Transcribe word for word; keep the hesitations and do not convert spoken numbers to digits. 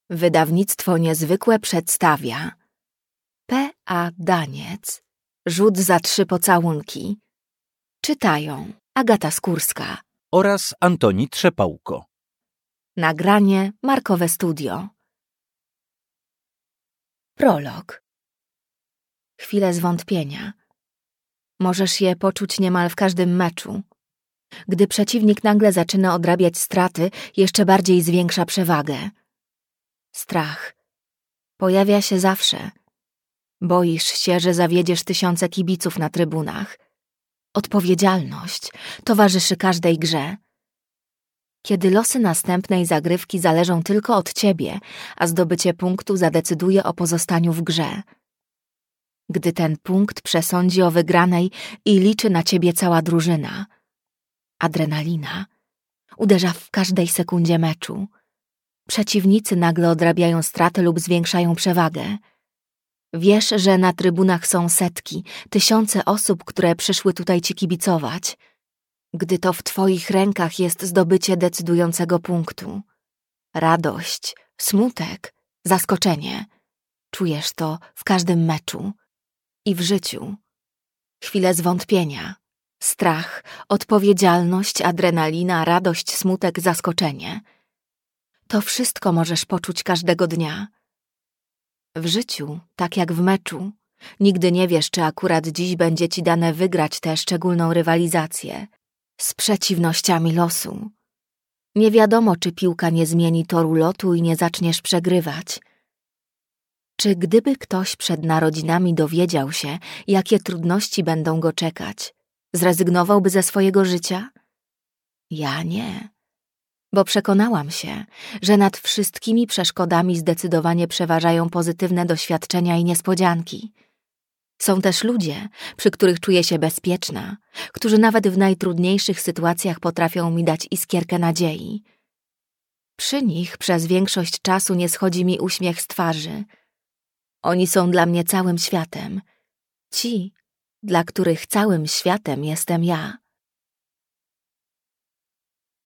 Wydawnictwo Niezwykłe przedstawia P A Daniec. Rzut za trzy pocałunki. Czytają Agata Skórska oraz Antoni Trzepałko. Nagranie Markowe Studio. Prolog. Chwile zwątpienia. Możesz je poczuć niemal w każdym meczu. Gdy przeciwnik nagle zaczyna odrabiać straty, jeszcze bardziej zwiększa przewagę. Strach. Pojawia się zawsze. Boisz się, że zawiedziesz tysiące kibiców na trybunach. Odpowiedzialność towarzyszy każdej grze. Kiedy losy następnej zagrywki zależą tylko od ciebie, a zdobycie punktu zadecyduje o pozostaniu w grze. Gdy ten punkt przesądzi o wygranej i liczy na ciebie cała drużyna. Adrenalina uderza w każdej sekundzie meczu. Przeciwnicy nagle odrabiają straty lub zwiększają przewagę. Wiesz, że na trybunach są setki, tysiące osób, które przyszły tutaj ci kibicować. Gdy to w twoich rękach jest zdobycie decydującego punktu. Radość, smutek, zaskoczenie. Czujesz to w każdym meczu i w życiu. Chwile zwątpienia, strach, odpowiedzialność, adrenalina, radość, smutek, zaskoczenie. To wszystko możesz poczuć każdego dnia. W życiu, tak jak w meczu, nigdy nie wiesz, czy akurat dziś będzie ci dane wygrać tę szczególną rywalizację z przeciwnościami losu. Nie wiadomo, czy piłka nie zmieni toru lotu i nie zaczniesz przegrywać. Czy gdyby ktoś przed narodzinami dowiedział się, jakie trudności będą go czekać, zrezygnowałby ze swojego życia? Ja nie. Bo przekonałam się, że nad wszystkimi przeszkodami zdecydowanie przeważają pozytywne doświadczenia i niespodzianki. Są też ludzie, przy których czuję się bezpieczna, którzy nawet w najtrudniejszych sytuacjach potrafią mi dać iskierkę nadziei. Przy nich przez większość czasu nie schodzi mi uśmiech z twarzy. Oni są dla mnie całym światem. Ci, dla których całym światem jestem ja.